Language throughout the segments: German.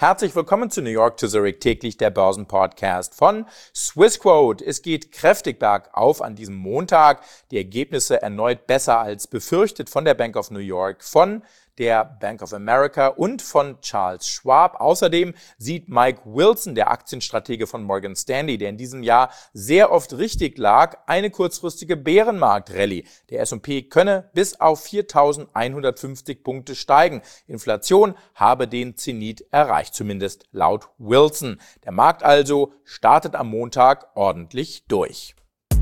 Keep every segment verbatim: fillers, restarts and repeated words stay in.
Herzlich willkommen zu New York to Zurich, täglich der Börsenpodcast von Swissquote. Es geht kräftig bergauf an diesem Montag. Die Ergebnisse erneut besser als befürchtet von der Bank of New York, von der Bank of America und von Charles Schwab. Außerdem sieht Mike Wilson, der Aktienstratege von Morgan Stanley, der in diesem Jahr sehr oft richtig lag, eine kurzfristige Bärenmarkt-Rallye. Der S und P könne bis auf viertausendeinhundertfünfzig Punkte steigen. Inflation habe den Zenit erreicht, zumindest laut Wilson. Der Markt also startet am Montag ordentlich durch.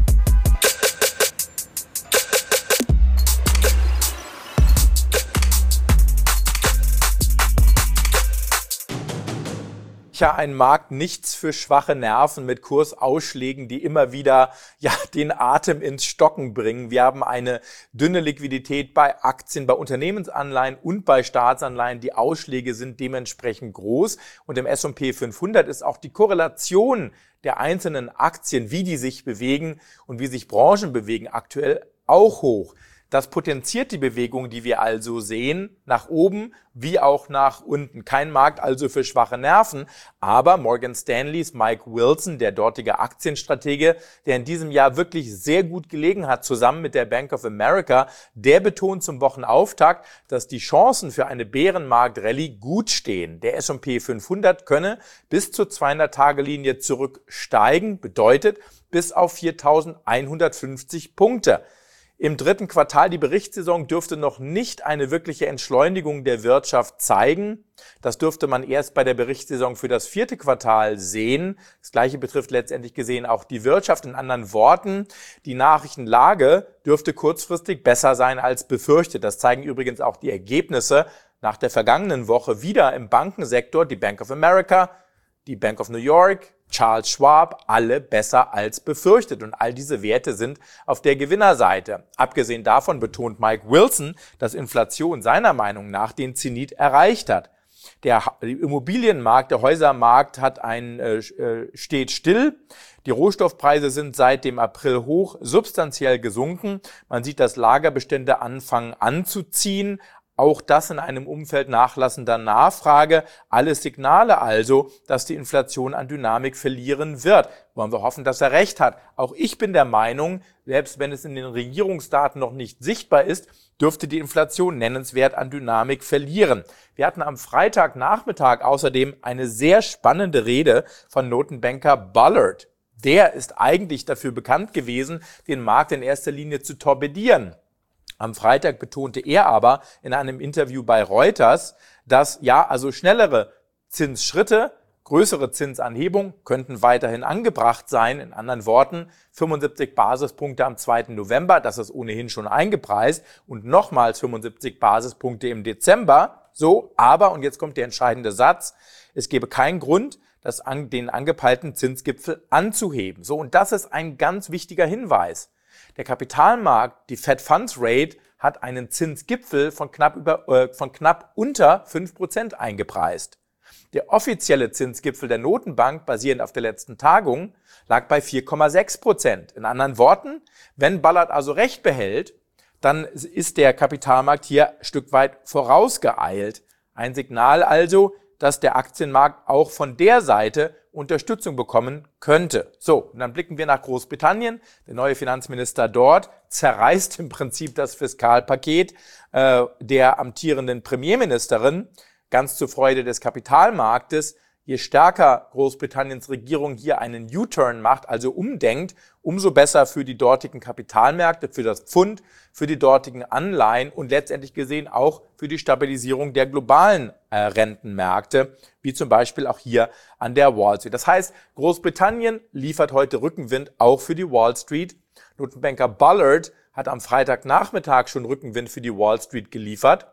Ja, ein Markt nichts für schwache Nerven mit Kursausschlägen, die immer wieder ja den Atem ins Stocken bringen. Wir haben eine dünne Liquidität bei Aktien, bei Unternehmensanleihen und bei Staatsanleihen. Die Ausschläge sind dementsprechend groß und im S und P fünfhundert ist auch die Korrelation der einzelnen Aktien, wie die sich bewegen und wie sich Branchen bewegen, aktuell auch hoch. Das potenziert die Bewegung, die wir also sehen, nach oben wie auch nach unten. Kein Markt also für schwache Nerven, aber Morgan Stanleys Mike Wilson, der dortige Aktienstratege, der in diesem Jahr wirklich sehr gut gelegen hat, zusammen mit der Bank of America, der betont zum Wochenauftakt, dass die Chancen für eine Bärenmarkt-Rallye gut stehen. Der S und P fünfhundert könne bis zur zweihundert-Tage-Linie zurücksteigen, bedeutet bis auf viertausendeinhundertfünfzig Punkte. Im dritten Quartal, die Berichtssaison, dürfte noch nicht eine wirkliche Entschleunigung der Wirtschaft zeigen. Das dürfte man erst bei der Berichtssaison für das vierte Quartal sehen. Das Gleiche betrifft letztendlich gesehen auch die Wirtschaft. In anderen Worten, die Nachrichtenlage dürfte kurzfristig besser sein als befürchtet. Das zeigen übrigens auch die Ergebnisse nach der vergangenen Woche wieder im Bankensektor. Die Bank of America, die Bank of New York, Charles Schwab, alle besser als befürchtet. Und all diese Werte sind auf der Gewinnerseite. Abgesehen davon betont Mike Wilson, dass Inflation seiner Meinung nach den Zenit erreicht hat. Der Immobilienmarkt, der Häusermarkt hat ein, äh, steht still. Die Rohstoffpreise sind seit dem April hoch substanziell gesunken. Man sieht, dass Lagerbestände anfangen anzuziehen. Auch das in einem Umfeld nachlassender Nachfrage. Alles Signale also, dass die Inflation an Dynamik verlieren wird. Wollen wir hoffen, dass er recht hat. Auch ich bin der Meinung, selbst wenn es in den Regierungsdaten noch nicht sichtbar ist, dürfte die Inflation nennenswert an Dynamik verlieren. Wir hatten am Freitagnachmittag außerdem eine sehr spannende Rede von Notenbanker Bullard. Der ist eigentlich dafür bekannt gewesen, den Markt in erster Linie zu torpedieren. Am Freitag betonte er aber in einem Interview bei Reuters, dass ja, also schnellere Zinsschritte, größere Zinsanhebungen könnten weiterhin angebracht sein. In anderen Worten, fünfundsiebzig Basispunkte am zweiten November, das ist ohnehin schon eingepreist, und nochmals fünfundsiebzig Basispunkte im Dezember. So, aber, und jetzt kommt der entscheidende Satz, es gäbe keinen Grund, das an den angepeilten Zinsgipfel anzuheben. So, und das ist ein ganz wichtiger Hinweis. Der Kapitalmarkt, die Fed Funds Rate, hat einen Zinsgipfel von knapp über, äh, von knapp unter fünf Prozent eingepreist. Der offizielle Zinsgipfel der Notenbank, basierend auf der letzten Tagung, lag bei vier Komma sechs Prozent. In anderen Worten, wenn Bullard also recht behält, dann ist der Kapitalmarkt hier ein Stück weit vorausgeeilt. Ein Signal also, dass der Aktienmarkt auch von der Seite Unterstützung bekommen könnte. So, und dann blicken wir nach Großbritannien. Der neue Finanzminister dort zerreißt im Prinzip das Fiskalpaket äh, der amtierenden Premierministerin, ganz zur Freude des Kapitalmarktes. Je stärker Großbritanniens Regierung hier einen U-Turn macht, also umdenkt, umso besser für die dortigen Kapitalmärkte, für das Pfund, für die dortigen Anleihen und letztendlich gesehen auch für die Stabilisierung der globalen äh, Rentenmärkte, wie zum Beispiel auch hier an der Wall Street. Das heißt, Großbritannien liefert heute Rückenwind auch für die Wall Street. Notenbanker Bullard hat am Freitagnachmittag schon Rückenwind für die Wall Street geliefert.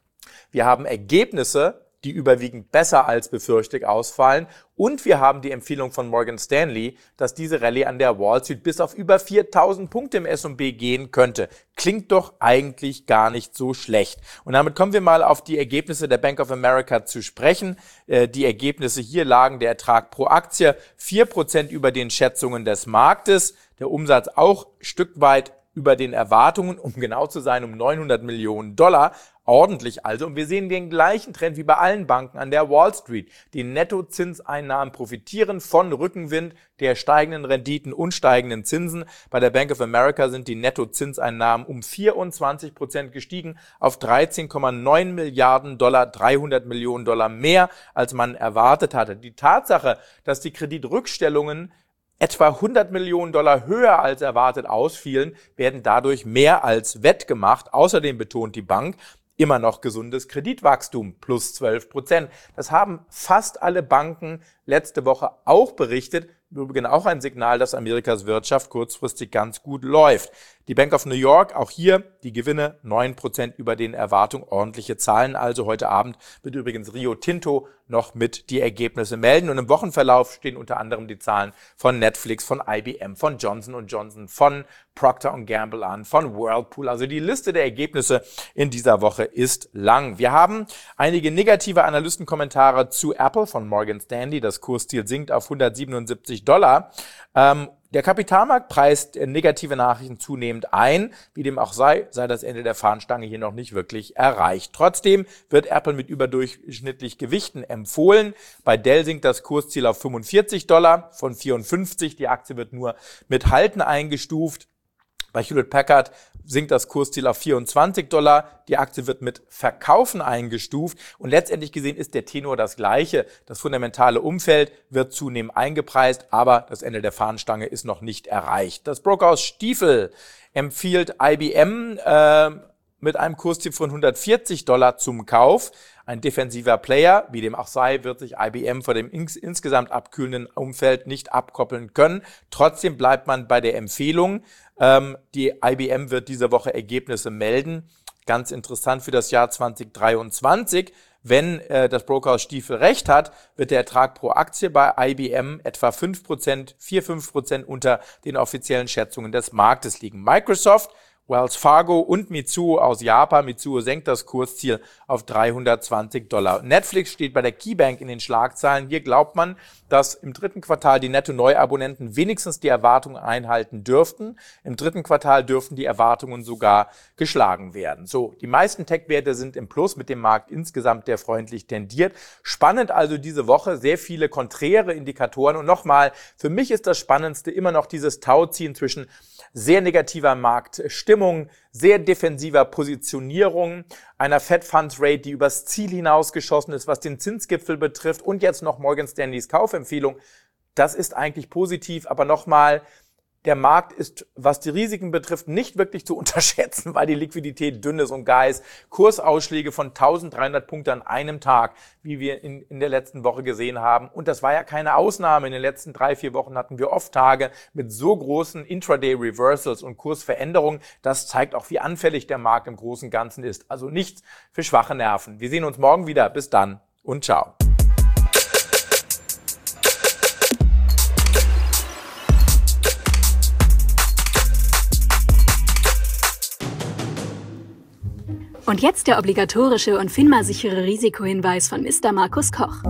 Wir haben Ergebnisse, die überwiegend besser als befürchtet ausfallen. Und wir haben die Empfehlung von Morgan Stanley, dass diese Rallye an der Wall Street bis auf über viertausend Punkte im S und P gehen könnte. Klingt doch eigentlich gar nicht so schlecht. Und damit kommen wir mal auf die Ergebnisse der Bank of America zu sprechen. Die Ergebnisse hier lagen der Ertrag pro Aktie vier Prozent über den Schätzungen des Marktes. Der Umsatz auch ein Stück weit über den Erwartungen, um genau zu sein, um neunhundert Millionen Dollar. Ordentlich also. Und wir sehen den gleichen Trend wie bei allen Banken an der Wall Street. Die Nettozinseinnahmen profitieren von Rückenwind der steigenden Renditen und steigenden Zinsen. Bei der Bank of America sind die Nettozinseinnahmen um vierundzwanzig Prozent gestiegen auf dreizehn Komma neun Milliarden Dollar, dreihundert Millionen Dollar mehr, als man erwartet hatte. Die Tatsache, dass die Kreditrückstellungen etwa hundert Millionen Dollar höher als erwartet ausfielen, werden dadurch mehr als wettgemacht. Außerdem betont die Bank, immer noch gesundes Kreditwachstum, plus zwölf Prozent. Das haben fast alle Banken letzte Woche auch berichtet. Übrigens auch ein Signal, dass Amerikas Wirtschaft kurzfristig ganz gut läuft. Die Bank of New York, auch hier die Gewinne neun Prozent über den Erwartungen, ordentliche Zahlen. Also heute Abend wird übrigens Rio Tinto noch mit die Ergebnisse melden. Und im Wochenverlauf stehen unter anderem die Zahlen von Netflix, von I B M, von Johnson und Johnson, von Procter und Gamble an, von Whirlpool. Also die Liste der Ergebnisse in dieser Woche ist lang. Wir haben einige negative Analystenkommentare zu Apple von Morgan Stanley. Das Kursziel sinkt auf hundertsiebenundsiebzig Dollar. Ähm, Der Kapitalmarkt preist negative Nachrichten zunehmend ein. Wie dem auch sei, sei das Ende der Fahnenstange hier noch nicht wirklich erreicht. Trotzdem wird Apple mit überdurchschnittlich Gewichten empfohlen. Bei Dell sinkt das Kursziel auf fünfundvierzig Dollar von vierundfünfzig. Die Aktie wird nur mit Halten eingestuft. Bei Hewlett Packard sinkt das Kursziel auf vierundzwanzig Dollar. Die Aktie wird mit Verkaufen eingestuft. Und letztendlich gesehen ist der Tenor das gleiche. Das fundamentale Umfeld wird zunehmend eingepreist, aber das Ende der Fahnenstange ist noch nicht erreicht. Das Brokerhaus Stifel empfiehlt I B M äh, mit einem Kursziel von hundertvierzig Dollar zum Kauf. Ein defensiver Player, wie dem auch sei, wird sich I B M von dem ins- insgesamt abkühlenden Umfeld nicht abkoppeln können. Trotzdem bleibt man bei der Empfehlung. Ähm, die I B M wird diese Woche Ergebnisse melden. Ganz interessant für das Jahr zwanzig dreiundzwanzig. Wenn äh, das Brokerhaus Stifel recht hat, wird der Ertrag pro Aktie bei I B M etwa fünf Prozent, vier bis fünf Prozent unter den offiziellen Schätzungen des Marktes liegen. Microsoft, Wells Fargo und Mitsuo aus Japan. Mitsuo senkt das Kursziel auf dreihundertzwanzig Dollar. Netflix steht bei der KeyBank in den Schlagzeilen. Hier glaubt man, dass im dritten Quartal die Netto-Neuabonnenten wenigstens die Erwartungen einhalten dürften. Im dritten Quartal dürften die Erwartungen sogar geschlagen werden. So, die meisten Tech-Werte sind im Plus, mit dem Markt insgesamt, der freundlich tendiert. Spannend also diese Woche, sehr viele konträre Indikatoren. Und nochmal, für mich ist das Spannendste immer noch dieses Tauziehen zwischen sehr negativer Marktstimmung, sehr defensiver Positionierung, einer Fed Funds Rate, die übers Ziel hinausgeschossen ist, was den Zinsgipfel betrifft, und jetzt noch Morgan Stanleys Kaufempfehlung. Das ist eigentlich positiv, aber nochmal, der Markt ist, was die Risiken betrifft, nicht wirklich zu unterschätzen, weil die Liquidität dünn ist und gar ist. Kursausschläge von eintausenddreihundert Punkten an einem Tag, wie wir in, in der letzten Woche gesehen haben. Und das war ja keine Ausnahme. In den letzten drei, vier Wochen hatten wir oft Tage mit so großen Intraday-Reversals und Kursveränderungen. Das zeigt auch, wie anfällig der Markt im Großen und Ganzen ist. Also nichts für schwache Nerven. Wir sehen uns morgen wieder. Bis dann und ciao. Und jetzt der obligatorische und FINMA-sichere Risikohinweis von Mister Markus Koch.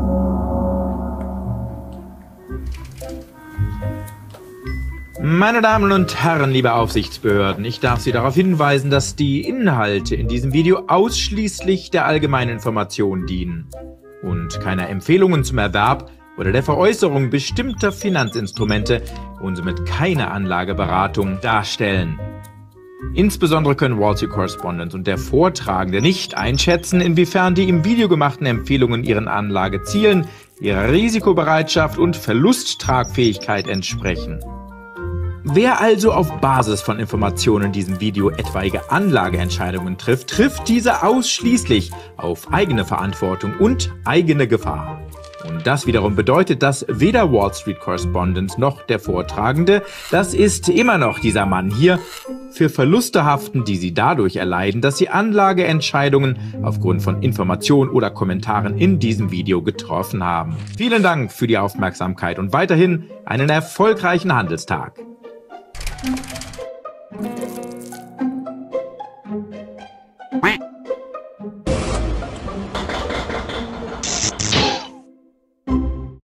Meine Damen und Herren, liebe Aufsichtsbehörden, ich darf Sie darauf hinweisen, dass die Inhalte in diesem Video ausschließlich der allgemeinen Information dienen und keiner Empfehlungen zum Erwerb oder der Veräußerung bestimmter Finanzinstrumente und somit keine Anlageberatung darstellen. Insbesondere können Wall Street Correspondent und der Vortragende nicht einschätzen, inwiefern die im Video gemachten Empfehlungen ihren Anlagezielen, ihrer Risikobereitschaft und Verlusttragfähigkeit entsprechen. Wer also auf Basis von Informationen in diesem Video etwaige Anlageentscheidungen trifft, trifft diese ausschließlich auf eigene Verantwortung und eigene Gefahr. Und das wiederum bedeutet, dass weder Wall Street Correspondent noch der Vortragende, das ist immer noch dieser Mann hier, für Verluste haften, die sie dadurch erleiden, dass sie Anlageentscheidungen aufgrund von Informationen oder Kommentaren in diesem Video getroffen haben. Vielen Dank für die Aufmerksamkeit und weiterhin einen erfolgreichen Handelstag.